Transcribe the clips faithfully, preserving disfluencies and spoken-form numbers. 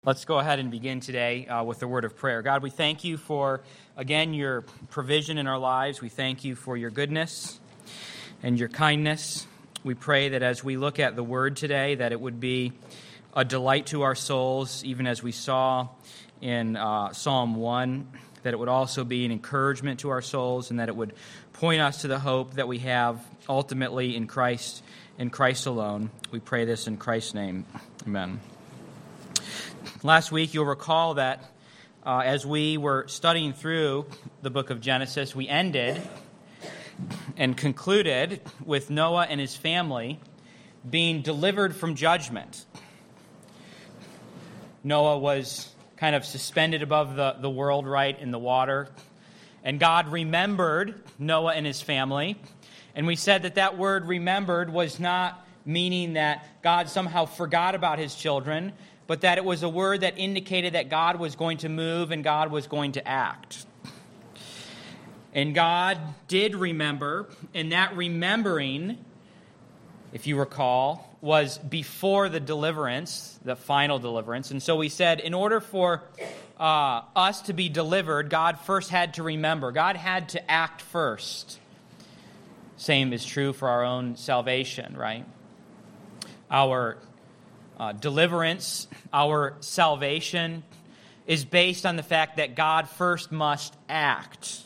Let's go ahead and begin today uh, with the word of prayer. God, we thank you for, again, your provision in our lives. We thank you for your goodness and your kindness. We pray that as we look at the word today, that it would be a delight to our souls, even as we saw in uh, Psalm one, that it would also be an encouragement to our souls, and that it would point us to the hope that we have ultimately in Christ, in Christ alone. We pray this in Christ's name. Amen. Last week, you'll recall that uh, as we were studying through the book of Genesis, we ended and concluded with Noah and his family being delivered from judgment. Noah was kind of suspended above the, the world, right, in the water. And God remembered Noah and his family. And we said that that word remembered was not meaning that God somehow forgot about his children, but that it was a word that indicated that God was going to move and God was going to act. And God did remember, and that remembering, if you recall, was before the deliverance, the final deliverance. And so we said, in order for uh, us to be delivered, God first had to remember. God had to act first. Same is true for our own salvation, right? Our Uh, deliverance, our salvation, is based on the fact that God first must act.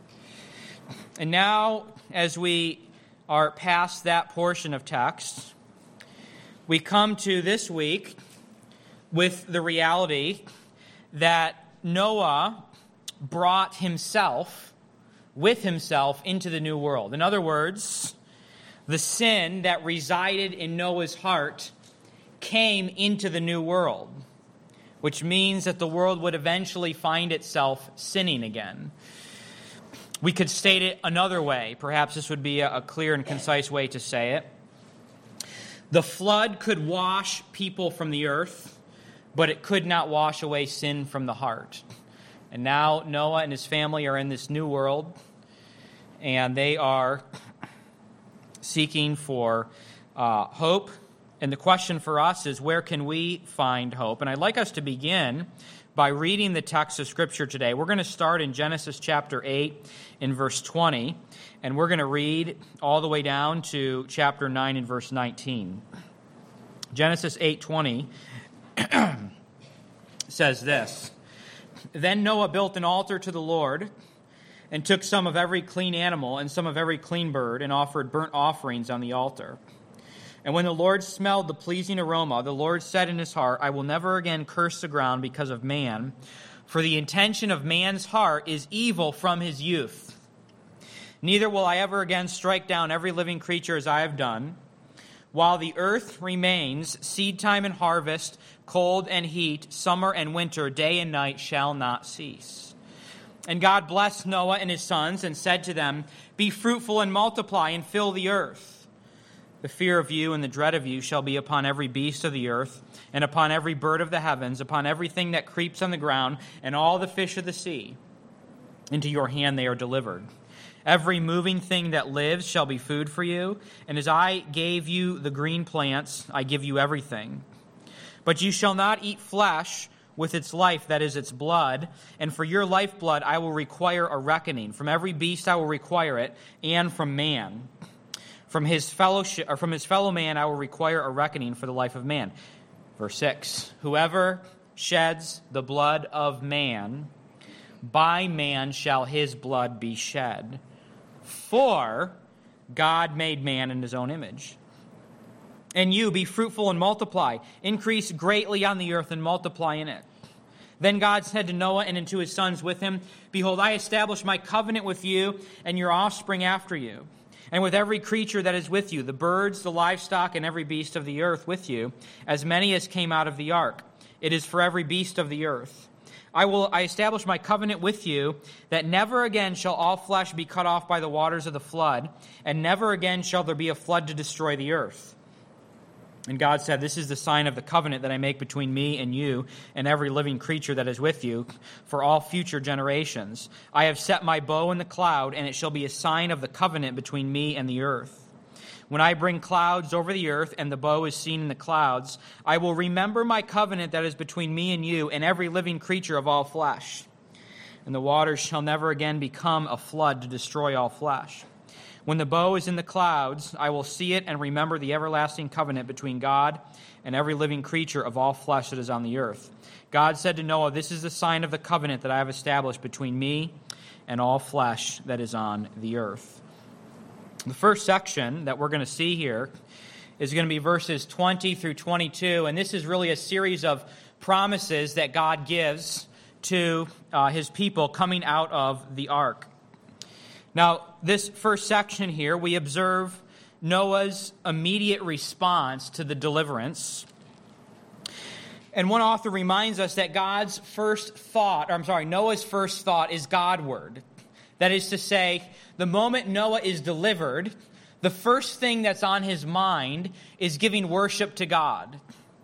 And now, as we are past that portion of text, we come to this week with the reality that Noah brought himself, with himself, into the new world. In other words, the sin that resided in Noah's heart came into the new world, which means that the world would eventually find itself sinning again. We could state it another way. Perhaps this would be a clear and concise way to say it. The flood could wash people from the earth, but it could not wash away sin from the heart. And now Noah and his family are in this new world, and they are seeking for uh, hope. And the question for us is, where can we find hope? And I'd like us to begin by reading the text of Scripture today. We're going to start in Genesis chapter eight in verse twenty, and we're going to read all the way down to chapter nine in verse nineteen. Genesis eight twenty says this: Then Noah built an altar to the Lord, and took some of every clean animal and some of every clean bird, and offered burnt offerings on the altar. And when the Lord smelled the pleasing aroma, the Lord said in his heart, I will never again curse the ground because of man, for the intention of man's heart is evil from his youth. Neither will I ever again strike down every living creature as I have done. While the earth remains, seed time and harvest, cold and heat, summer and winter, day and night shall not cease. And God blessed Noah and his sons and said to them, Be fruitful and multiply and fill the earth. The fear of you and the dread of you shall be upon every beast of the earth, and upon every bird of the heavens, upon everything that creeps on the ground, and all the fish of the sea. Into your hand they are delivered. Every moving thing that lives shall be food for you, and as I gave you the green plants, I give you everything. But you shall not eat flesh with its life, that is its blood, and for your lifeblood I will require a reckoning. From every beast I will require it, and from man. From his fellowship, or from his fellow man, I will require a reckoning for the life of man. Verse six, Whoever sheds the blood of man, by man shall his blood be shed. For God made man in his own image. And you, be fruitful and multiply. Increase greatly on the earth and multiply in it. Then God said to Noah and unto his sons with him, Behold, I establish my covenant with you and your offspring after you, and with every creature that is with you, the birds, the livestock, and every beast of the earth with you, as many as came out of the ark. It is for every beast of the earth. I will I establish my covenant with you, that never again shall all flesh be cut off by the waters of the flood, and never again shall there be a flood to destroy the earth. And God said, This is the sign of the covenant that I make between me and you and every living creature that is with you for all future generations. I have set my bow in the cloud, and it shall be a sign of the covenant between me and the earth. When I bring clouds over the earth and the bow is seen in the clouds, I will remember my covenant that is between me and you and every living creature of all flesh. And the waters shall never again become a flood to destroy all flesh. When the bow is in the clouds, I will see it and remember the everlasting covenant between God and every living creature of all flesh that is on the earth. God said to Noah, this is the sign of the covenant that I have established between me and all flesh that is on the earth. The first section that we're going to see here is going to be verses twenty through twenty-two, and this is really a series of promises that God gives to uh, his people coming out of the ark. Now, this first section here, we observe Noah's immediate response to the deliverance. And one author reminds us that God's first thought, or I'm sorry, Noah's first thought is Godward. That is to say, the moment Noah is delivered, the first thing that's on his mind is giving worship to God.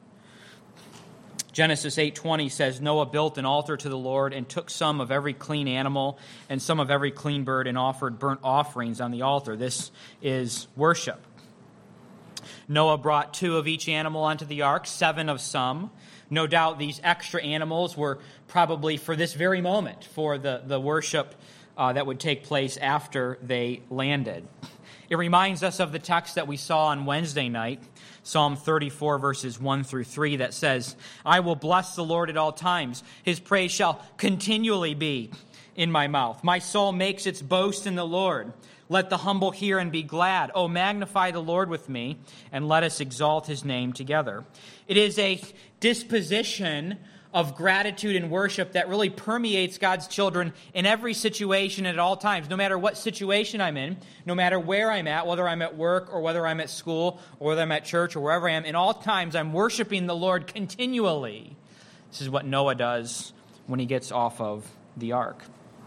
Genesis eight twenty says, Noah built an altar to the Lord and took some of every clean animal and some of every clean bird and offered burnt offerings on the altar. This is worship. Noah brought two of each animal onto the ark, seven of some. No doubt these extra animals were probably for this very moment, for the, the worship uh, that would take place after they landed. It reminds us of the text that we saw on Wednesday night, Psalm thirty-four, verses one through three, that says, I will bless the Lord at all times. His praise shall continually be in my mouth. My soul makes its boast in the Lord. Let the humble hear and be glad. Oh, magnify the Lord with me, and let us exalt his name together. It is a disposition of gratitude and worship that really permeates God's children in every situation at all times. No matter what situation I'm in, no matter where I'm at, whether I'm at work or whether I'm at school or whether I'm at church or wherever I am, in all times I'm worshiping the Lord continually. This is what Noah does when he gets off of the ark.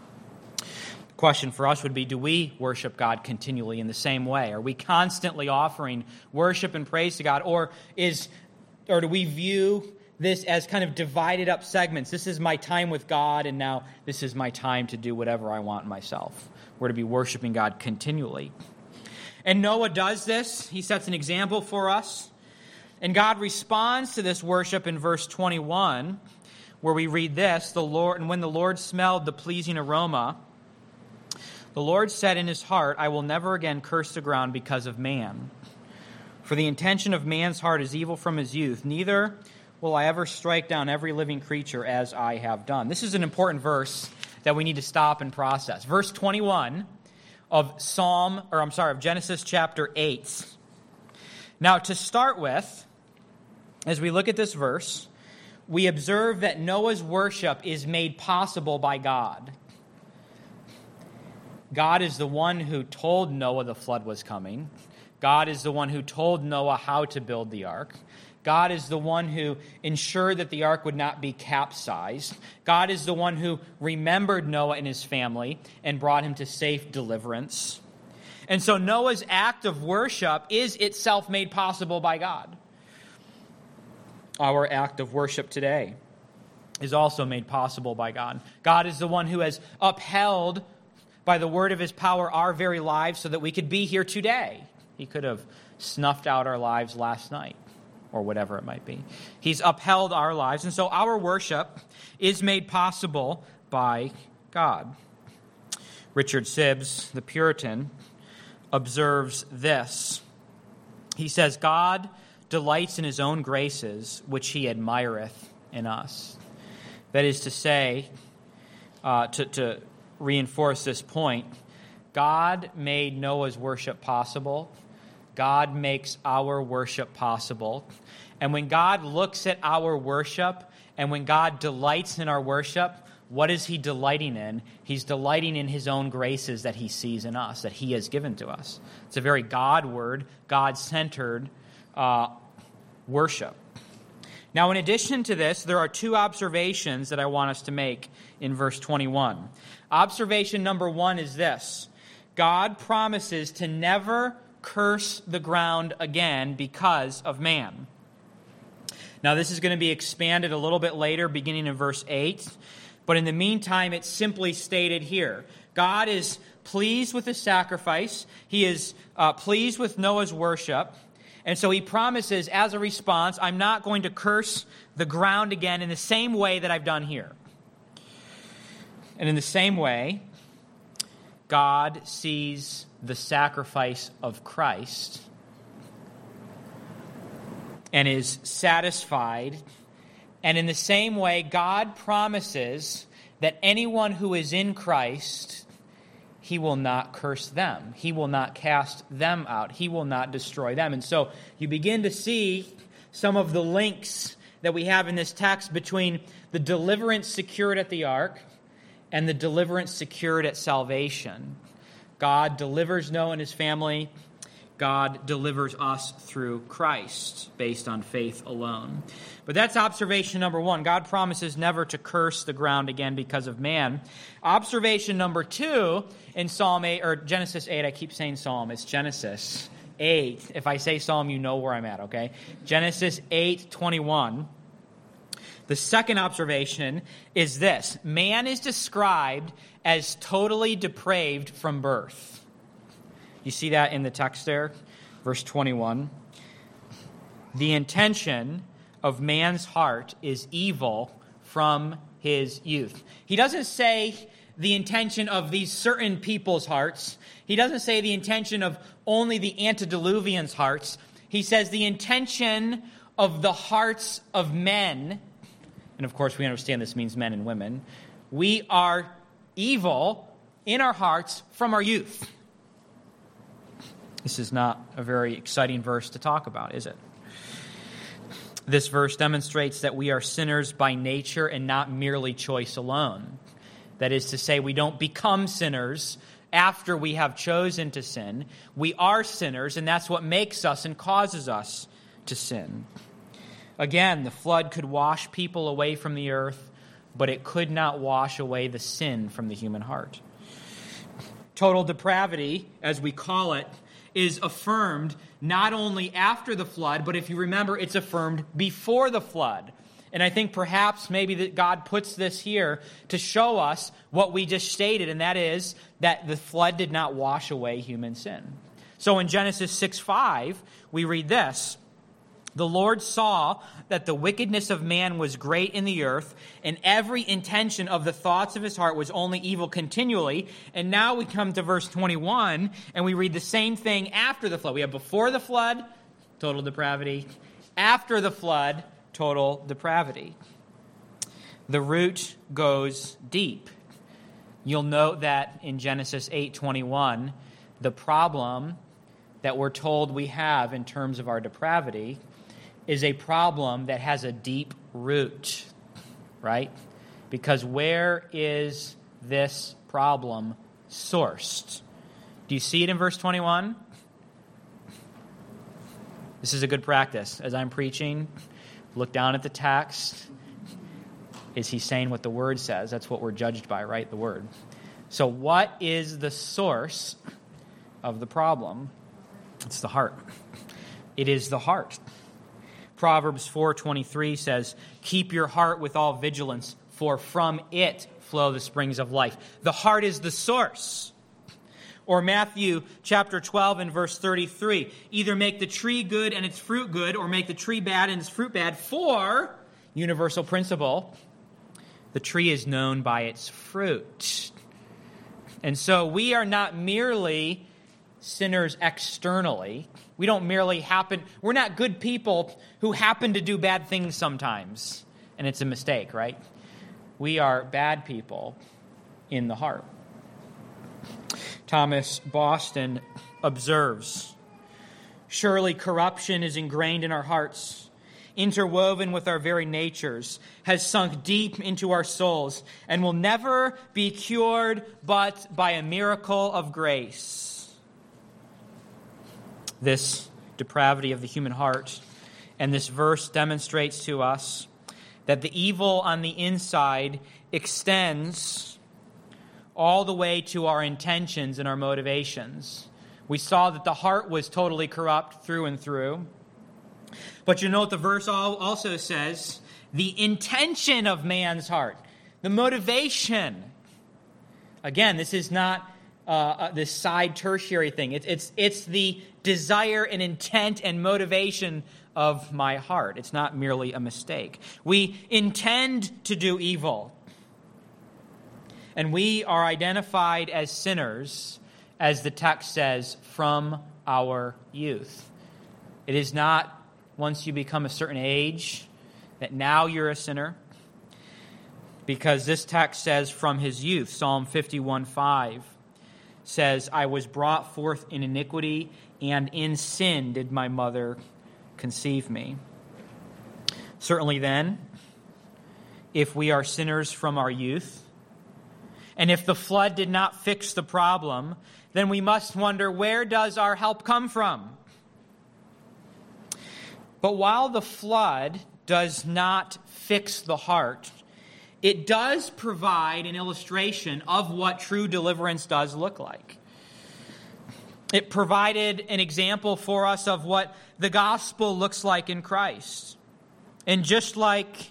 The question for us would be, do we worship God continually in the same way? Are we constantly offering worship and praise to God? Or is, or do we view this as kind of divided up segments? This is my time with God, and now this is my time to do whatever I want myself. We're to be worshiping God continually. And Noah does this. He sets an example for us. And God responds to this worship in verse twenty-one, where we read this, the Lord, and when the Lord smelled the pleasing aroma, the Lord said in his heart, I will never again curse the ground because of man. For the intention of man's heart is evil from his youth, neither will I ever strike down every living creature as I have done. This is an important verse that we need to stop and process. Verse twenty-one of Psalm, or I'm sorry, of Genesis chapter eight. Now, to start with, as we look at this verse, we observe that Noah's worship is made possible by God. God is the one who told Noah the flood was coming. God is the one who told Noah how to build the ark. God is the one who ensured that the ark would not be capsized. God is the one who remembered Noah and his family and brought him to safe deliverance. And so Noah's act of worship is itself made possible by God. Our act of worship today is also made possible by God. God is the one who has upheld by the word of his power our very lives so that we could be here today. He could have snuffed out our lives last night, or whatever it might be. He's upheld our lives, and so our worship is made possible by God. Richard Sibbes, the Puritan, observes this. He says, God delights in his own graces, which he admireth in us. That is to say, uh, to, to reinforce this point, God made Noah's worship possible. God makes our worship possible. And when God looks at our worship, and when God delights in our worship, what is he delighting in? He's delighting in his own graces that he sees in us, that he has given to us. It's a very God-word, God-centered uh, worship. Now, in addition to this, there are two observations that I want us to make in verse twenty-one. Observation number one is this. God promises to never curse the ground again because of man. Now, this is going to be expanded a little bit later, beginning in verse eight. But in the meantime, it's simply stated here. God is pleased with his sacrifice. He is uh, pleased with Noah's worship. And so he promises, as a response, I'm not going to curse the ground again in the same way that I've done here. And in the same way, God sees the sacrifice of Christ and is satisfied. And in the same way, God promises that anyone who is in Christ, he will not curse them. He will not cast them out. He will not destroy them. And so you begin to see some of the links that we have in this text between the deliverance secured at the ark and the deliverance secured at salvation. God delivers Noah and his family. God delivers us through Christ based on faith alone. But that's observation number one. God promises never to curse the ground again because of man. Observation number two in Psalm eight, or Genesis eight, I keep saying Psalm, it's Genesis eight. If I say Psalm, you know where I'm at, okay? Genesis eight twenty-one. The second observation is this. Man is described as totally depraved from birth. You see that in the text there? Verse twenty-one. The intention of man's heart is evil from his youth. He doesn't say the intention of these certain people's hearts. He doesn't say the intention of only the antediluvians' hearts. He says the intention of the hearts of men. And of course, we understand this means men and women. We are evil in our hearts from our youth. This is not a very exciting verse to talk about, is it? This verse demonstrates that we are sinners by nature and not merely choice alone. That is to say, we don't become sinners after we have chosen to sin. We are sinners, and that's what makes us and causes us to sin. Again, the flood could wash people away from the earth, but it could not wash away the sin from the human heart. Total depravity, as we call it, is affirmed not only after the flood, but if you remember, it's affirmed before the flood. And I think perhaps maybe that God puts this here to show us what we just stated, and that is that the flood did not wash away human sin. So in Genesis six five, we read this. The Lord saw that the wickedness of man was great in the earth, and every intention of the thoughts of his heart was only evil continually. And now we come to verse twenty-one, and we read the same thing after the flood. We have before the flood, total depravity. After the flood, total depravity. The root goes deep. You'll note that in Genesis eight twenty-one, the problem that we're told we have in terms of our depravity is a problem that has a deep root, right? Because where is this problem sourced? Do you see it in verse twenty-one? This is a good practice. As I'm preaching, look down at the text. Is he saying what the Word says? That's what we're judged by, right? The Word. So what is the source of the problem? It's the heart. It is the heart. Proverbs four twenty-three says, keep your heart with all vigilance, for from it flow the springs of life. The heart is the source. Or Matthew chapter twelve and verse thirty-three, either make the tree good and its fruit good, or make the tree bad and its fruit bad, for, universal principle, the tree is known by its fruit. And so we are not merely sinners externally. We don't merely happen, we're not good people who happen to do bad things sometimes, and it's a mistake, right? We are bad people in the heart. Thomas Boston observes, surely corruption is ingrained in our hearts, interwoven with our very natures, has sunk deep into our souls, and will never be cured but by a miracle of grace. This depravity of the human heart, and this verse demonstrates to us that the evil on the inside extends all the way to our intentions and our motivations. We saw that the heart was totally corrupt through and through. But you know what the verse also says? The intention of man's heart, the motivation. Again, this is not uh, this side tertiary thing. It's, it's, it's the desire and intent and motivation of my heart. It's not merely a mistake. We intend to do evil. And we are identified as sinners, as the text says, from our youth. It is not once you become a certain age that now you're a sinner, because this text says from his youth. Psalm fifty-one five says, I was brought forth in iniquity, and in sin did my mother conceive me. Certainly then, if we are sinners from our youth, and if the flood did not fix the problem, then we must wonder, where does our help come from? But while the flood does not fix the heart, it does provide an illustration of what true deliverance does look like. It provided an example for us of what the gospel looks like in Christ. And just like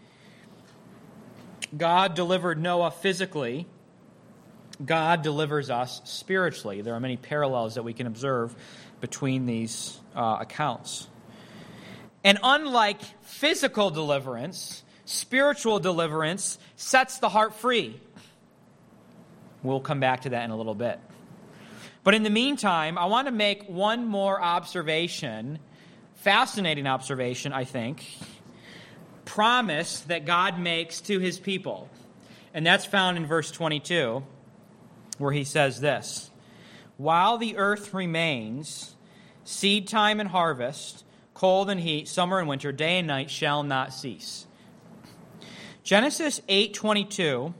God delivered Noah physically, God delivers us spiritually. There are many parallels that we can observe between these uh, accounts. And unlike physical deliverance, spiritual deliverance sets the heart free. We'll come back to that in a little bit. But in the meantime, I want to make one more observation, fascinating observation, I think, promise that God makes to his people. And that's found in verse twenty-two, where he says this, while the earth remains, seed time and harvest, cold and heat, summer and winter, day and night shall not cease. Genesis eight twenty-two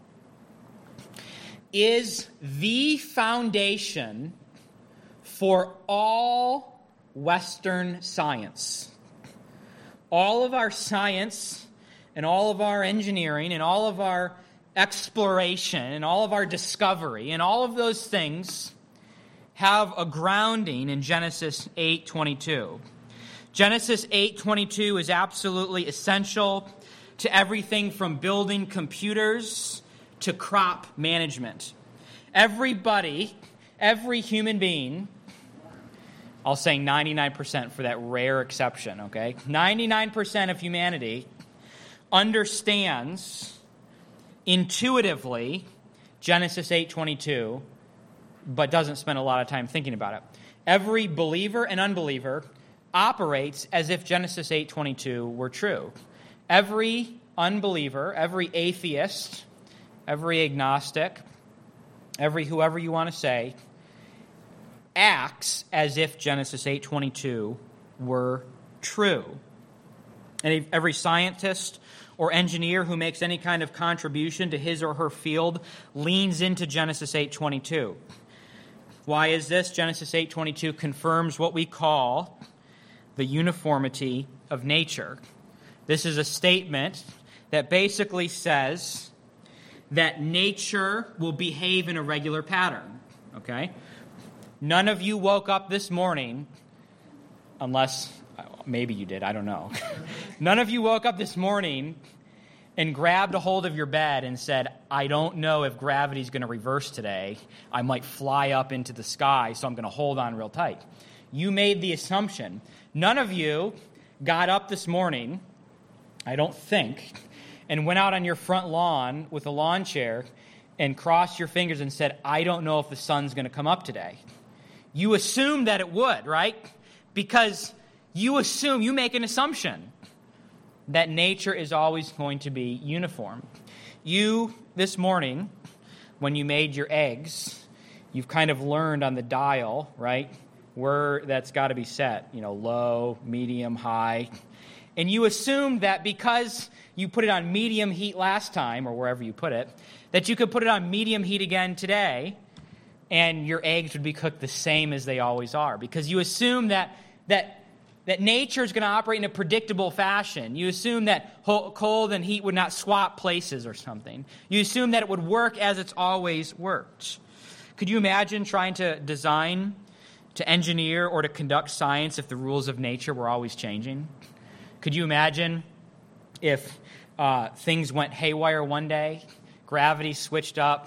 is the foundation for all Western science. All of our science and all of our engineering and all of our exploration and all of our discovery and all of those things have a grounding in Genesis eight twenty-two. Genesis eight twenty-two is absolutely essential to everything from building computers to crop management. Everybody, every human being, I'll say ninety-nine percent for that rare exception, okay? ninety-nine percent of humanity understands intuitively Genesis eight twenty-two, but doesn't spend a lot of time thinking about it. Every believer and unbeliever operates as if Genesis eight twenty-two were true. Every unbeliever, every atheist, every agnostic, every whoever you want to say, acts as if Genesis eight twenty-two were true. And every scientist or engineer who makes any kind of contribution to his or her field leans into Genesis eight twenty-two. Why is this? Genesis eight twenty-two confirms what we call the uniformity of nature. This is a statement that basically says that nature will behave in a regular pattern, okay? None of you woke up this morning, unless maybe you did, I don't know. None of you woke up this morning and grabbed a hold of your bed and said, I don't know if gravity's going to reverse today. I might fly up into the sky, so I'm going to hold on real tight. You made the assumption. None of you got up this morning, I don't think, and went out on your front lawn with a lawn chair and crossed your fingers and said, I don't know if the sun's going to come up today. You assume that it would, right? Because you assume, you make an assumption that nature is always going to be uniform. You, this morning, when you made your eggs, you've kind of learned on the dial, right, where that's got to be set, you know, low, medium, high. And you assumed that because you put it on medium heat last time, or wherever you put it, that you could put it on medium heat again today, and your eggs would be cooked the same as they always are. Because you assume that that that nature is going to operate in a predictable fashion. You assume that cold and heat would not swap places or something. You assume that it would work as it's always worked. Could you imagine trying to design, to engineer, or to conduct science if the rules of nature were always changing? Could you imagine if uh, things went haywire one day, gravity switched up,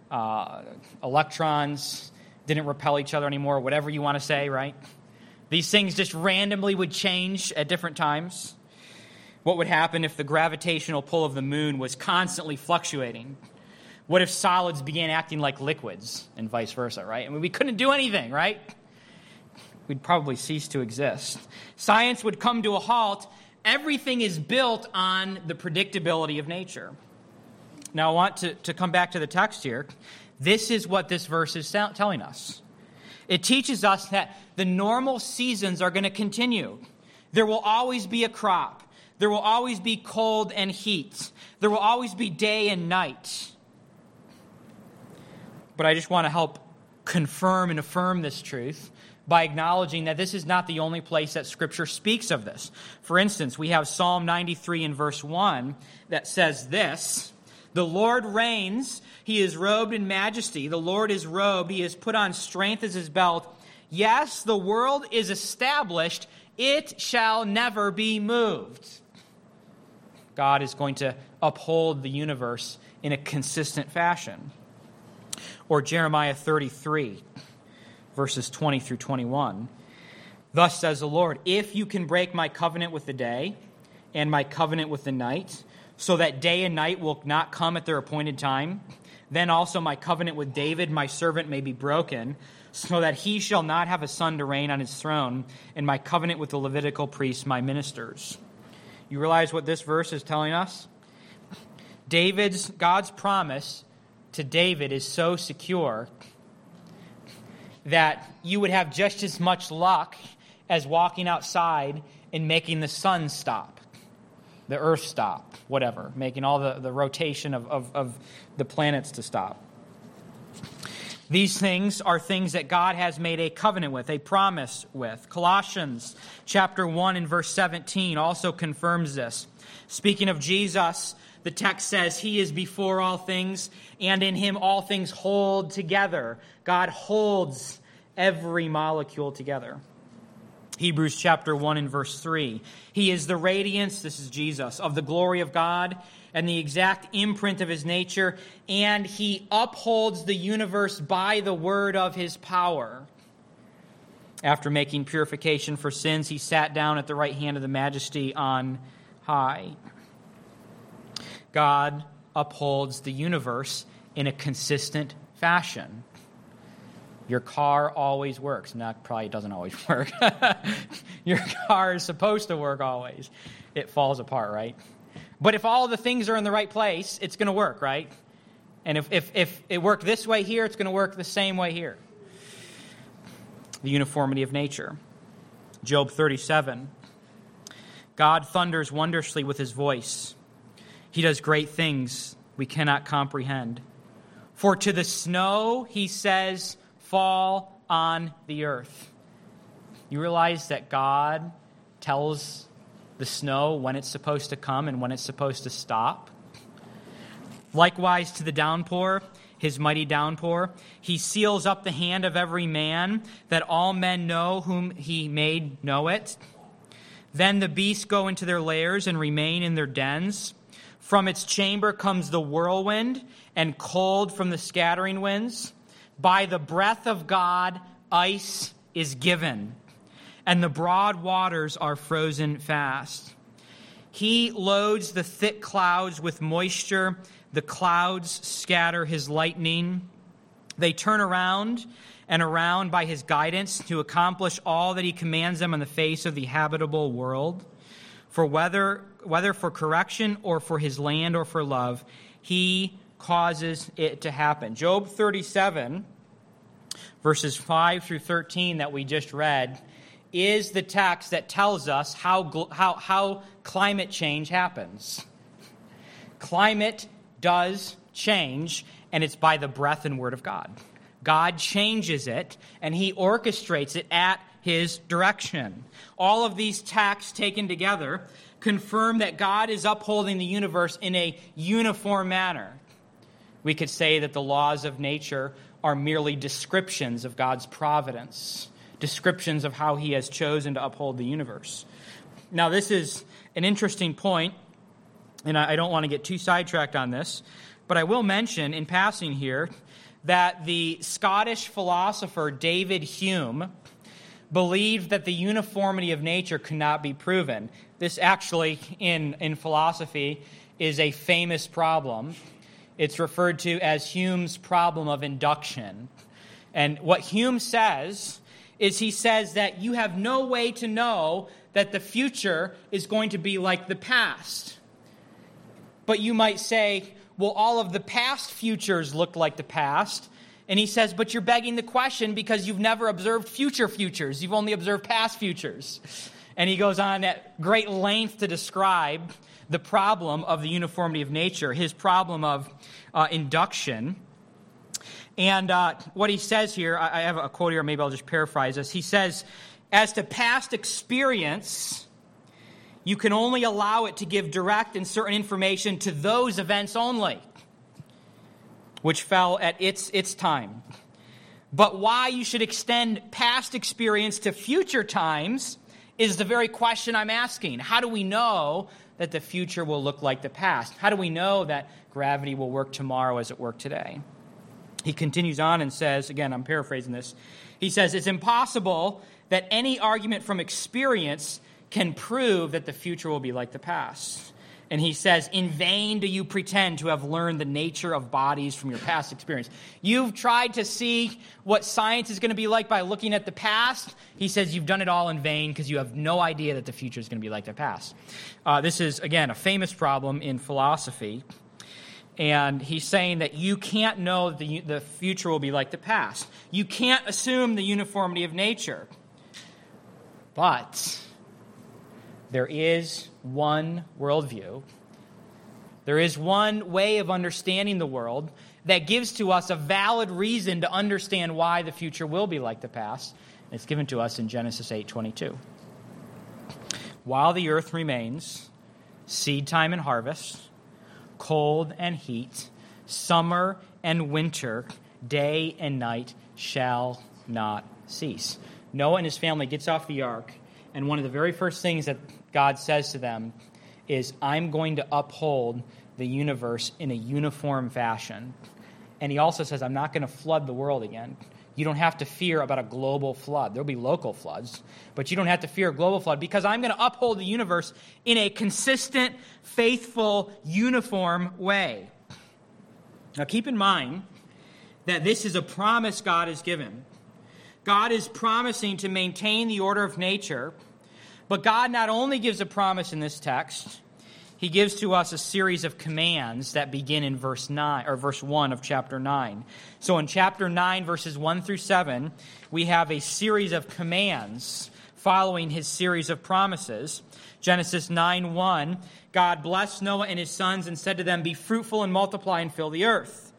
uh, electrons didn't repel each other anymore, whatever you want to say, right? These things just randomly would change at different times. What would happen if the gravitational pull of the moon was constantly fluctuating? What if solids began acting like liquids and vice versa, right? I mean, we couldn't do anything, right? We'd probably cease to exist. Science would come to a halt. Everything is built on the predictability of nature. Now, I want to, to come back to the text here. This is what this verse is telling us. It teaches us that the normal seasons are going to continue. There will always be a crop. There will always be cold and heat. There will always be day and night. But I just want to help confirm and affirm this truth by acknowledging that this is not the only place that Scripture speaks of this. For instance, we have Psalm ninety-three in verse one that says this: "The Lord reigns, he is robed in majesty. The Lord is robed, he has put on strength as his belt. Yes, the world is established, it shall never be moved." God is going to uphold the universe in a consistent fashion. Or Jeremiah thirty-three, verses twenty through twenty-one. "Thus says the Lord, if you can break my covenant with the day and my covenant with the night, so that day and night will not come at their appointed time, then also my covenant with David, my servant, may be broken, so that he shall not have a son to reign on his throne, and my covenant with the Levitical priests, my ministers." You realize what this verse is telling us? David's, God's promise to David is so secure that you would have just as much luck as walking outside and making the sun stop, the earth stop, whatever, making all the, the rotation of, of, of the planets to stop. These things are things that God has made a covenant with, a promise with. Colossians chapter one and verse seventeen also confirms this. Speaking of Jesus, the text says, "He is before all things, and in him all things hold together." God holds every molecule together. Hebrews chapter one and verse three. "He is the radiance," this is Jesus, "of the glory of God, and the exact imprint of his nature, and he upholds the universe by the word of his power." After making purification for sins, he sat down at the right hand of the Majesty on high. God upholds the universe in a consistent fashion. Your car always works. No, it probably doesn't always work. Your car is supposed to work always. It falls apart, right? But if all the things are in the right place, it's going to work, right? And if, if, if it worked this way here, it's going to work the same way here. The uniformity of nature. Job thirty-seven. "God thunders wondrously with his voice. He does great things we cannot comprehend. For to the snow, he says, fall on the earth." You realize that God tells the snow when it's supposed to come and when it's supposed to stop? "Likewise to the downpour, his mighty downpour, he seals up the hand of every man, that all men know whom he made know it. Then the beasts go into their lairs and remain in their dens. From its chamber comes the whirlwind, and cold from the scattering winds. By the breath of God, ice is given, and the broad waters are frozen fast. He loads the thick clouds with moisture. The clouds scatter his lightning. They turn around and around by his guidance to accomplish all that he commands them on the face of the habitable world. For whether, whether for correction or for his land or for love, he causes it to happen." Job thirty-seven, verses five through thirteen that we just read, is the text that tells us how, how, how climate change happens. Climate does change, and it's by the breath and word of God. God changes it, and he orchestrates it at his direction. All of these texts taken together confirm that God is upholding the universe in a uniform manner. We could say that the laws of nature are merely descriptions of God's providence, descriptions of how he has chosen to uphold the universe. Now, this is an interesting point, and I don't want to get too sidetracked on this, but I will mention in passing here that the Scottish philosopher David Hume believed that the uniformity of nature could not be proven. This actually, in, in philosophy, is a famous problem. It's referred to as Hume's problem of induction. And what Hume says is he says that you have no way to know that the future is going to be like the past. But you might say, well, all of the past futures look like the past. And he says, but you're begging the question because you've never observed future futures. You've only observed past futures. And he goes on at great length to describe the problem of the uniformity of nature, his problem of uh, induction. And uh, what he says here, I have a quote here, maybe I'll just paraphrase this. He says, as to past experience, you can only allow it to give direct and certain information to those events only, which fell at its, its time. But why you should extend past experience to future times is the very question I'm asking. How do we know that the future will look like the past? How do we know that gravity will work tomorrow as it worked today? He continues on and says, again, I'm paraphrasing this. He says, it's impossible that any argument from experience can prove that the future will be like the past. And he says, in vain do you pretend to have learned the nature of bodies from your past experience. You've tried to see what science is going to be like by looking at the past. He says you've done it all in vain because you have no idea that the future is going to be like the past. Uh, this is, again, a famous problem in philosophy. And he's saying that you can't know the, the future will be like the past. You can't assume the uniformity of nature. But there is one worldview. There is one way of understanding the world that gives to us a valid reason to understand why the future will be like the past. It's given to us in Genesis eight twenty-two. While the earth remains, seed time and harvest, cold and heat, summer and winter, day and night shall not cease. Noah and his family gets off the ark, and one of the very first things that God says to them is, I'm going to uphold the universe in a uniform fashion. And he also says, I'm not going to flood the world again. You don't have to fear about a global flood. There'll be local floods, but you don't have to fear a global flood because I'm going to uphold the universe in a consistent, faithful, uniform way. Now keep in mind that this is a promise God has given. God is promising to maintain the order of nature, but God not only gives a promise in this text, he gives to us a series of commands that begin in verse nine or verse one of chapter nine. So in chapter nine, verses one through seven, we have a series of commands following his series of promises. Genesis nine one, God blessed Noah and his sons and said to them, be fruitful and multiply and fill the earth.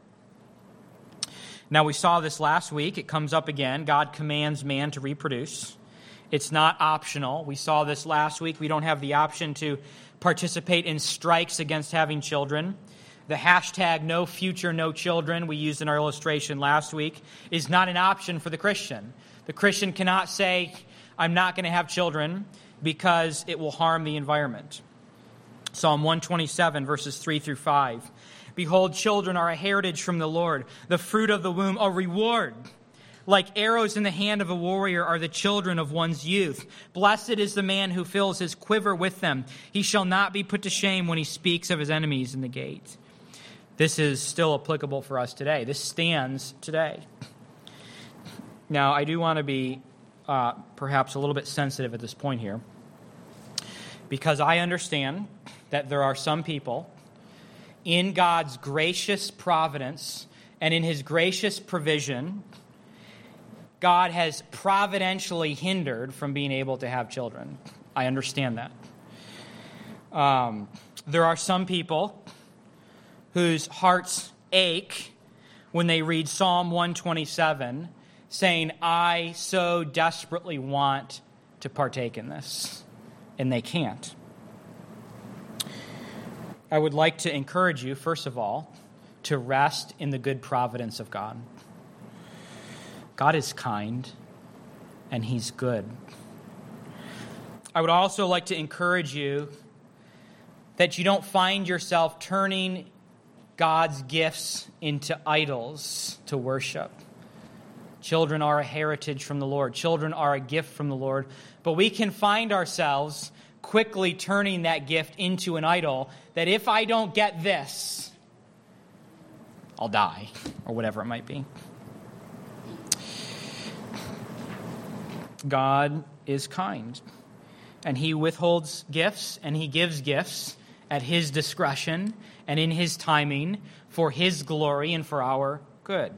Now we saw this last week. It comes up again. God commands man to reproduce. It's not optional. We saw this last week. We don't have the option to participate in strikes against having children. The hashtag no future, no children we used in our illustration last week is not an option for the Christian. The Christian cannot say, I'm not going to have children because it will harm the environment. Psalm one twenty-seven, verses three through five. Behold, children are a heritage from the Lord, the fruit of the womb a reward. Like arrows in the hand of a warrior are the children of one's youth. Blessed is the man who fills his quiver with them. He shall not be put to shame when he speaks of his enemies in the gate. This is still applicable for us today. This stands today. Now, I do want to be uh, perhaps a little bit sensitive at this point here, because I understand that there are some people in God's gracious providence and in his gracious provision, God has providentially hindered from being able to have children. I understand that. Um, there are some people whose hearts ache when they read Psalm one twenty-seven, saying, I so desperately want to partake in this, and they can't. I would like to encourage you, first of all, to rest in the good providence of God. God is kind, and he's good. I would also like to encourage you that you don't find yourself turning God's gifts into idols to worship. Children are a heritage from the Lord. Children are a gift from the Lord. But we can find ourselves quickly turning that gift into an idol, that if I don't get this, I'll die, or whatever it might be. God is kind, and He withholds gifts, and He gives gifts at His discretion and in His timing for His glory and for our good.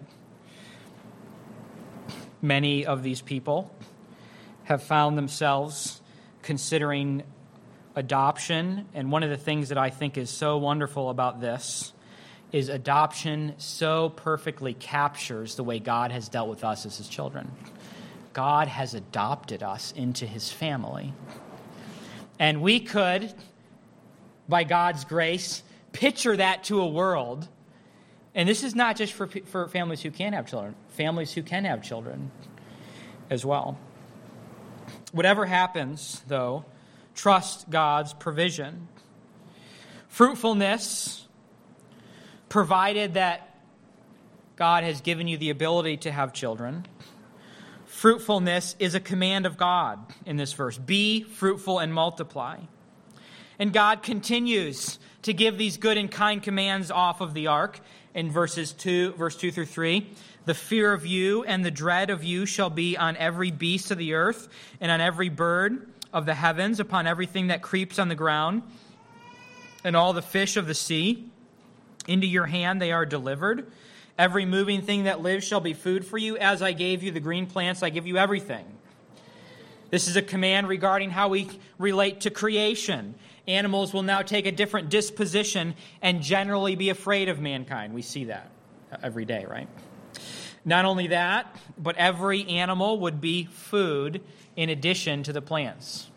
Many of these people have found themselves considering adoption, and one of the things that I think is so wonderful about this is adoption so perfectly captures the way God has dealt with us as His children. God has adopted us into His family. And we could, by God's grace, picture that to a world. And this is not just for, for families who can't have children, families who can have children as well. Whatever happens, though, trust God's provision. Fruitfulness, provided that God has given you the ability to have children. Fruitfulness is a command of God in this verse. Be fruitful and multiply. And God continues to give these good and kind commands off of the ark in verses two, verse two through three. The fear of you and the dread of you shall be on every beast of the earth and on every bird of the heavens, upon everything that creeps on the ground, and all the fish of the sea. Into your hand they are delivered. Every moving thing that lives shall be food for you. As I gave you the green plants, I give you everything. This is a command regarding how we relate to creation. Animals will now take a different disposition and generally be afraid of mankind. We see that every day, right? Not only that, but every animal would be food in addition to the plants.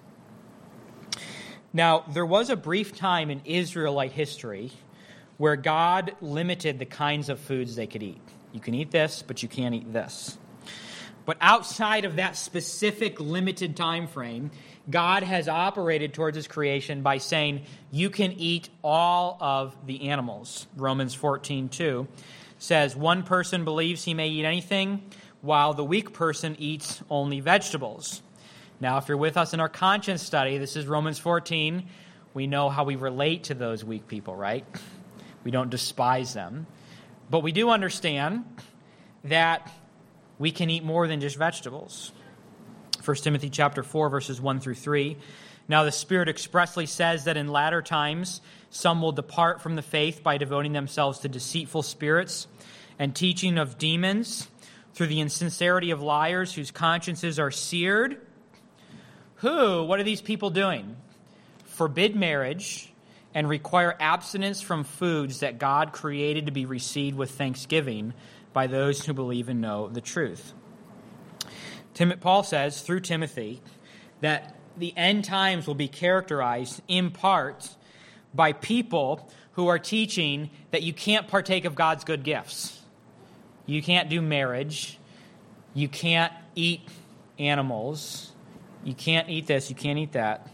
Now, there was a brief time in Israelite history where God limited the kinds of foods they could eat. You can eat this, but you can't eat this. But outside of that specific limited time frame, God has operated towards His creation by saying, you can eat all of the animals. Romans fourteen two says, one person believes he may eat anything, while the weak person eats only vegetables. Now, if you're with us in our conscience study, this is Romans fourteen. We know how we relate to those weak people, right? We don't despise them. But we do understand that we can eat more than just vegetables. First Timothy chapter four, verses one through three. Now the Spirit expressly says that in latter times some will depart from the faith by devoting themselves to deceitful spirits and teaching of demons, through the insincerity of liars whose consciences are seared. Who, what are these people doing? Forbid marriage and require abstinence from foods that God created to be received with thanksgiving by those who believe and know the truth. Tim, Paul says through Timothy that the end times will be characterized in part by people who are teaching that you can't partake of God's good gifts. You can't do marriage. You can't eat animals. You can't eat this. You can't eat that.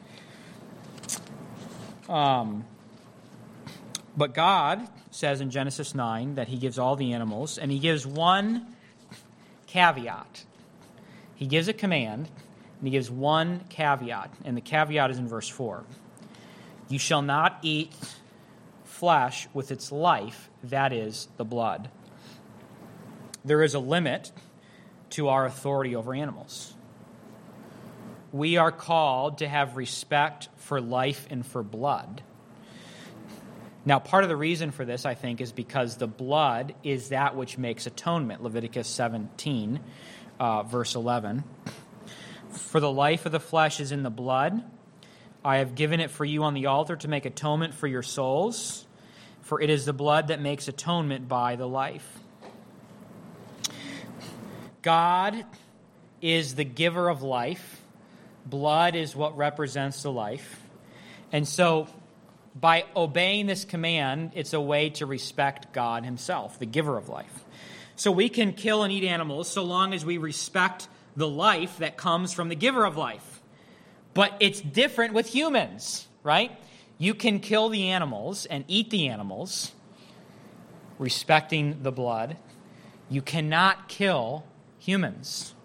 Um, but God says in Genesis nine that He gives all the animals, and He gives one caveat. He gives a command, and He gives one caveat, and the caveat is in verse four. You shall not eat flesh with its life, that is, the blood. There is a limit to our authority over animals. We are called to have respect for life and for blood. Now, part of the reason for this, I think, is because the blood is that which makes atonement. Leviticus seventeen, uh, verse eleven. For the life of the flesh is in the blood. I have given it for you on the altar to make atonement for your souls. For it is the blood that makes atonement by the life. God is the giver of life. Blood is what represents the life. And so, by obeying this command, it's a way to respect God Himself, the giver of life. So we can kill and eat animals so long as we respect the life that comes from the giver of life. But it's different with humans, right? You can kill the animals and eat the animals, respecting the blood. You cannot kill humans.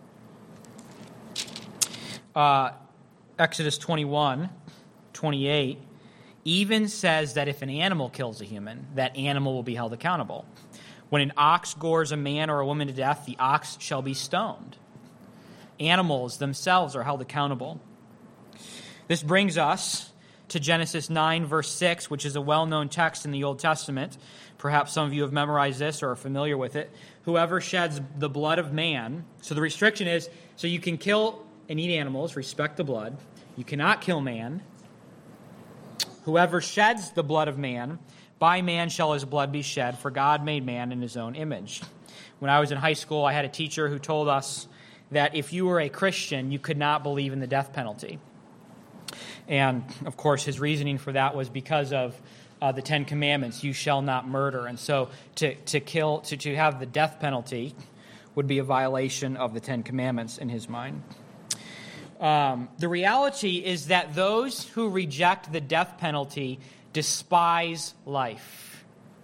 Uh, Exodus twenty-one, twenty-eight even says that if an animal kills a human, that animal will be held accountable. When an ox gores a man or a woman to death, the ox shall be stoned. Animals themselves are held accountable. This brings us to Genesis nine, verse six, which is a well-known text in the Old Testament. Perhaps some of you have memorized this or are familiar with it. Whoever sheds the blood of man, so the restriction is, so you can kill and eat animals, respect the blood. You cannot kill man. Whoever sheds the blood of man, by man shall his blood be shed, for God made man in his own image. When I was in high school, I had a teacher who told us that if you were a Christian, you could not believe in the death penalty. And, of course, his reasoning for that was because of uh, the Ten Commandments, you shall not murder. And so to, to kill, to, to have the death penalty would be a violation of the Ten Commandments in his mind. Um, the reality is that those who reject the death penalty despise life.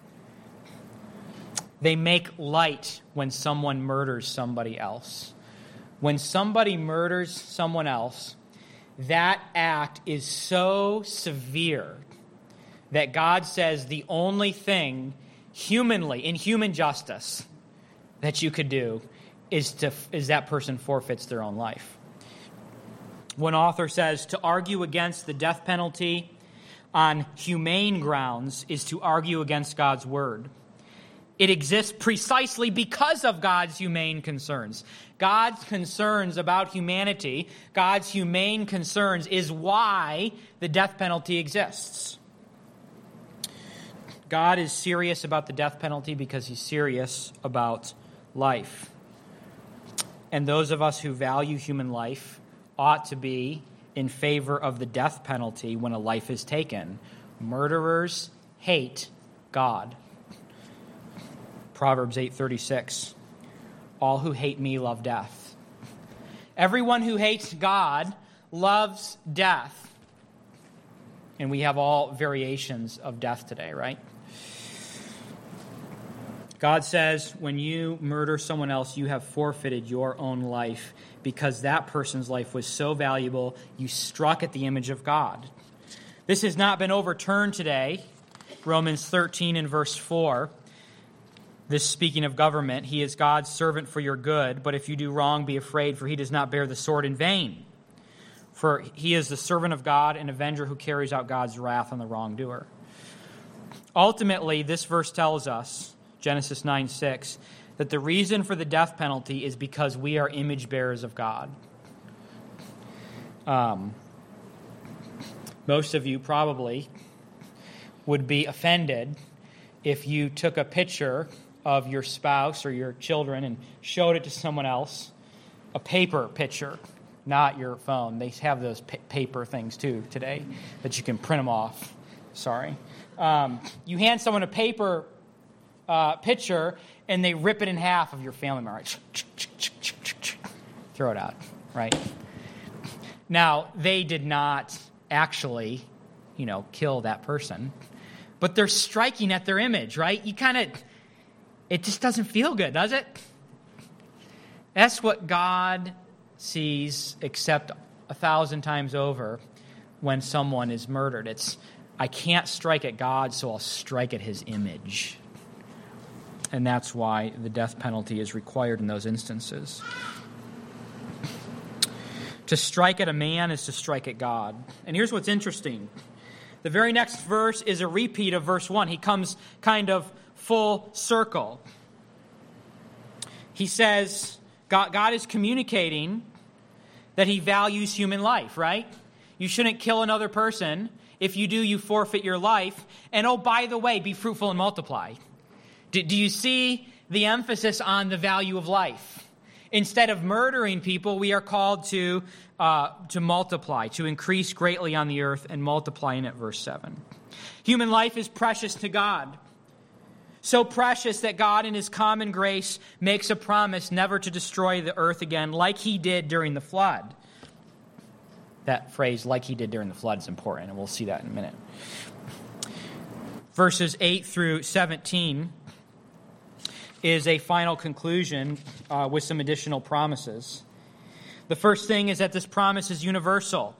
They make light when someone murders somebody else. When somebody murders someone else, that act is so severe that God says the only thing humanly, in human justice, that you could do is to is that person forfeits their own life. One author says, to argue against the death penalty on humane grounds is to argue against God's word. It exists precisely because of God's humane concerns. God's concerns about humanity, God's humane concerns, is why the death penalty exists. God is serious about the death penalty because he's serious about life. And those of us who value human life ought to be in favor of the death penalty when a life is taken. Murderers hate God. Proverbs eight thirty-six. All who hate me love death. Everyone who hates God loves death. And we have all variations of death today, right? God says when you murder someone else, you have forfeited your own life because that person's life was so valuable, you struck at the image of God. This has not been overturned today. Romans thirteen and verse four. This speaking of government, he is God's servant for your good, but if you do wrong, be afraid, for he does not bear the sword in vain. For he is the servant of God, an avenger who carries out God's wrath on the wrongdoer. Ultimately, this verse tells us, Genesis nine six, that the reason for the death penalty is because we are image bearers of God. Um, most of you probably would be offended if you took a picture of your spouse or your children and showed it to someone else, a paper picture, not your phone. They have those pa- paper things too today that you can print them off. Sorry. Um, you hand someone a paper uh, picture and they rip it in half of your family member. Throw it out, right? Now, they did not actually, you know, kill that person, but they're striking at their image, right? You kind of, it just doesn't feel good, does it? That's what God sees, except a thousand times over when someone is murdered. It's, I can't strike at God, so I'll strike at his image. And that's why the death penalty is required in those instances. To strike at a man is to strike at God. And here's what's interesting. The very next verse is a repeat of verse one. He comes kind of full circle. He says, God, God is communicating that he values human life, right? You shouldn't kill another person. If you do, you forfeit your life. And oh, by the way, be fruitful and multiply. Do, do you see the emphasis on the value of life? Instead of murdering people, we are called to uh, to multiply, to increase greatly on the earth and multiply in it, verse seven. Human life is precious to God. So precious that God in his common grace makes a promise never to destroy the earth again like he did during the flood. That phrase, like he did during the flood, is important, and we'll see that in a minute. Verses eight through seventeen is a final conclusion uh, with some additional promises. The first thing is that this promise is universal.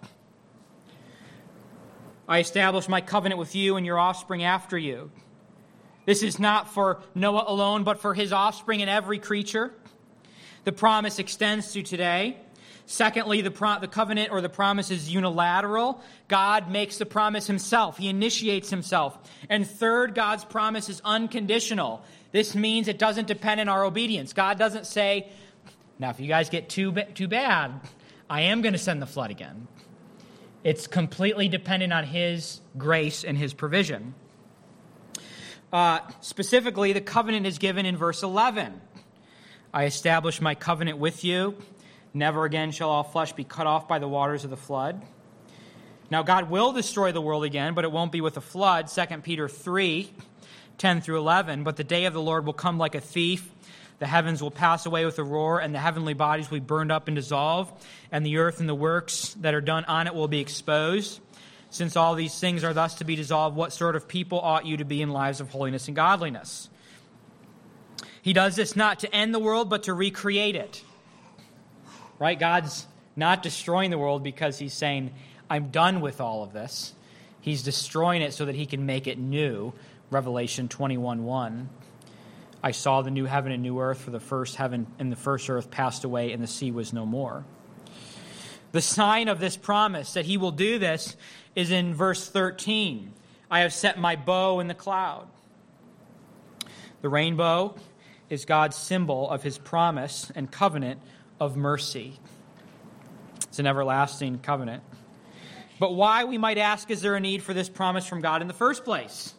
I establish my covenant with you and your offspring after you. This is not for Noah alone, but for his offspring and every creature. The promise extends to today. Secondly, the, pro- the covenant or the promise is unilateral. God makes the promise himself. He initiates himself. And third, God's promise is unconditional. This means it doesn't depend on our obedience. God doesn't say, now if you guys get too, ba- too bad, I am going to send the flood again. It's completely dependent on his grace and his provision. Uh, specifically, the covenant is given in verse eleven. I establish my covenant with you. Never again shall all flesh be cut off by the waters of the flood. Now, God will destroy the world again, but it won't be with a flood. Second Peter three, ten through eleven. But the day of the Lord will come like a thief. The heavens will pass away with a roar, and the heavenly bodies will be burned up and dissolved, and the earth and the works that are done on it will be exposed. Since all these things are thus to be dissolved, what sort of people ought you to be in lives of holiness and godliness? He does this not to end the world, but to recreate it. Right? God's not destroying the world because he's saying, I'm done with all of this. He's destroying it so that he can make it new. Revelation twenty-one one. I saw the new heaven and new earth, for the first heaven and the first earth passed away, and the sea was no more. The sign of this promise that he will do this is in verse thirteen. I have set my bow in the cloud. The rainbow is God's symbol of his promise and covenant of mercy. It's an everlasting covenant. But why, we might ask, is there a need for this promise from God in the first place?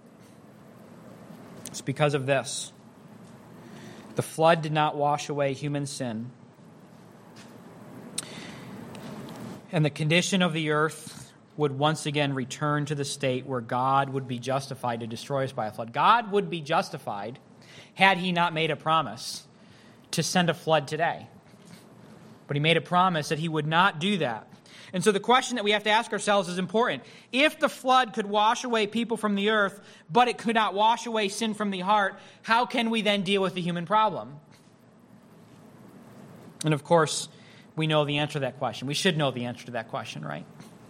It's because of this. The flood did not wash away human sin. And the condition of the earth would once again return to the state where God would be justified to destroy us by a flood. God would be justified had he not made a promise to send a flood today. But he made a promise that he would not do that. And so the question that we have to ask ourselves is important. If the flood could wash away people from the earth, but it could not wash away sin from the heart, how can we then deal with the human problem? And of course, we know the answer to that question. We should know the answer to that question, right?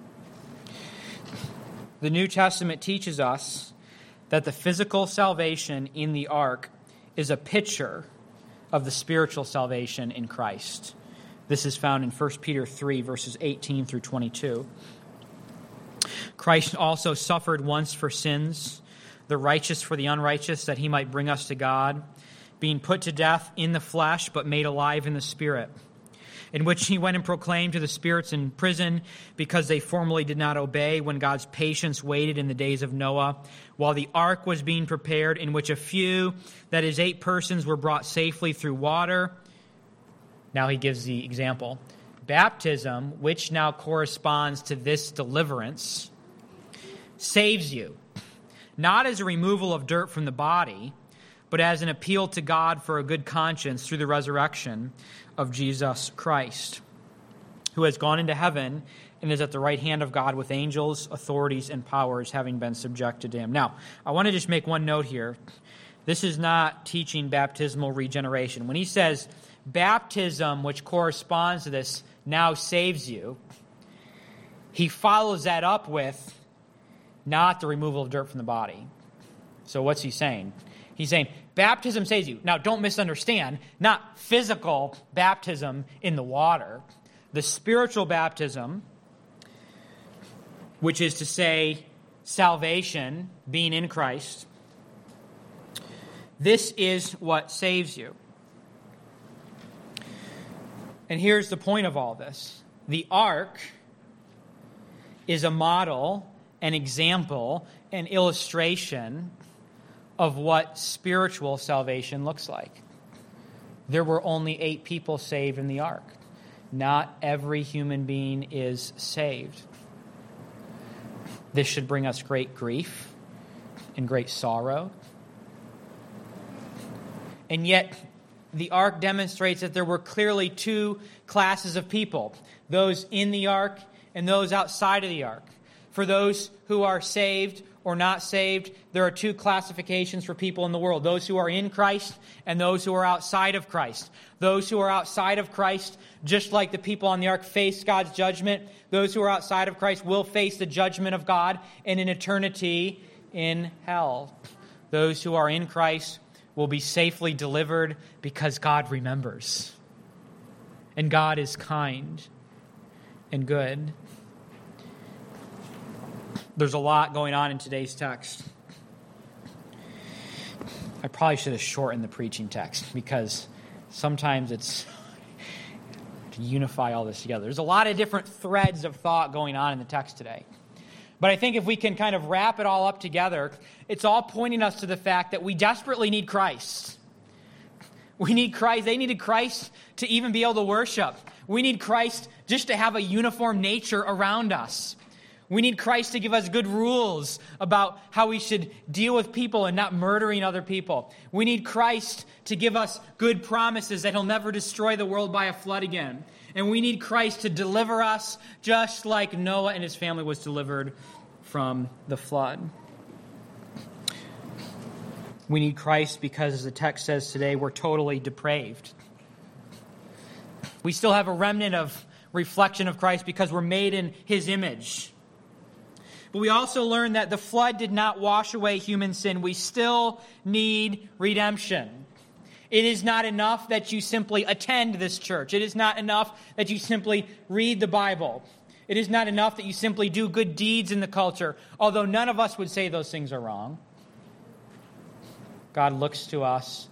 The New Testament teaches us that the physical salvation in the ark is a picture of the spiritual salvation in Christ. This is found in First Peter three, verses eighteen through twenty-two. Christ also suffered once for sins, the righteous for the unrighteous, that he might bring us to God, being put to death in the flesh, but made alive in the Spirit, in which he went and proclaimed to the spirits in prison, because they formerly did not obey, when God's patience waited in the days of Noah, while the ark was being prepared, in which a few, that is eight persons, were brought safely through water. Now he gives the example. Baptism, which now corresponds to this deliverance, saves you, not as a removal of dirt from the body, but as an appeal to God for a good conscience through the resurrection of Jesus Christ, who has gone into heaven and is at the right hand of God with angels, authorities, and powers having been subjected to him. Now, I want to just make one note here. This is not teaching baptismal regeneration. When he says baptism, which corresponds to this, now saves you, he follows that up with not the removal of dirt from the body. So what's he saying? He's saying baptism saves you. Now, don't misunderstand, not physical baptism in the water. The spiritual baptism, which is to say salvation, being in Christ, this is what saves you. And here's the point of all this. The ark is a model, an example, an illustration of what spiritual salvation looks like. There were only eight people saved in the ark. Not every human being is saved. This should bring us great grief and great sorrow. And yet, the ark demonstrates that there were clearly two classes of people, those in the ark and those outside of the ark. For those who are saved or not saved, there are two classifications for people in the world. Those who are in Christ and those who are outside of Christ. Those who are outside of Christ, just like the people on the ark face God's judgment, those who are outside of Christ will face the judgment of God in an eternity in hell. Those who are in Christ will be safely delivered because God remembers. And God is kind and good. There's a lot going on in today's text. I probably should have shortened the preaching text because sometimes it's to unify all this together. There's a lot of different threads of thought going on in the text today. But I think if we can kind of wrap it all up together, it's all pointing us to the fact that we desperately need Christ. We need Christ. They needed Christ to even be able to worship. We need Christ just to have a uniform nature around us. We need Christ to give us good rules about how we should deal with people and not murdering other people. We need Christ to give us good promises that he'll never destroy the world by a flood again. And we need Christ to deliver us just like Noah and his family was delivered from the flood. We need Christ because, as the text says today, we're totally depraved. We still have a remnant of reflection of Christ because we're made in his image. But we also learn that the flood did not wash away human sin. We still need redemption. It is not enough that you simply attend this church. It is not enough that you simply read the Bible. It is not enough that you simply do good deeds in the culture, although none of us would say those things are wrong. God looks to us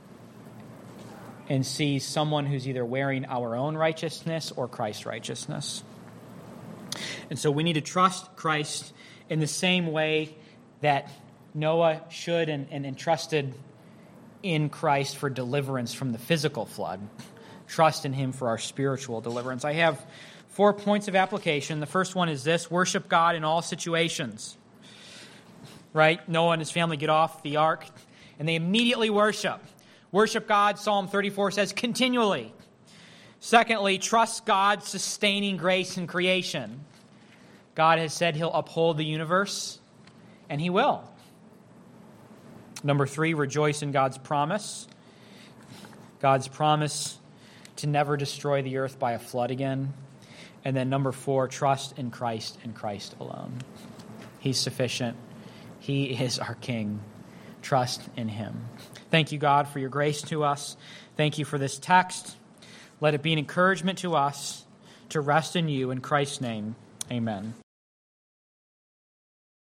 and sees someone who's either wearing our own righteousness or Christ's righteousness. And so we need to trust Christ in the same way that Noah should and, and entrusted in Christ for deliverance from the physical flood. Trust in him for our spiritual deliverance. I have four points of application. The first one is this: worship God in all situations. Right? Noah and his family get off the ark and they immediately worship. Worship God, Psalm thirty-four says, continually. Secondly, trust God's sustaining grace in creation. God has said he'll uphold the universe, and he will. Number three, rejoice in God's promise. God's promise to never destroy the earth by a flood again. And then number four, trust in Christ and Christ alone. He's sufficient. He is our King. Trust in him. Thank you, God, for your grace to us. Thank you for this text. Let it be an encouragement to us to rest in you. In Christ's name, amen.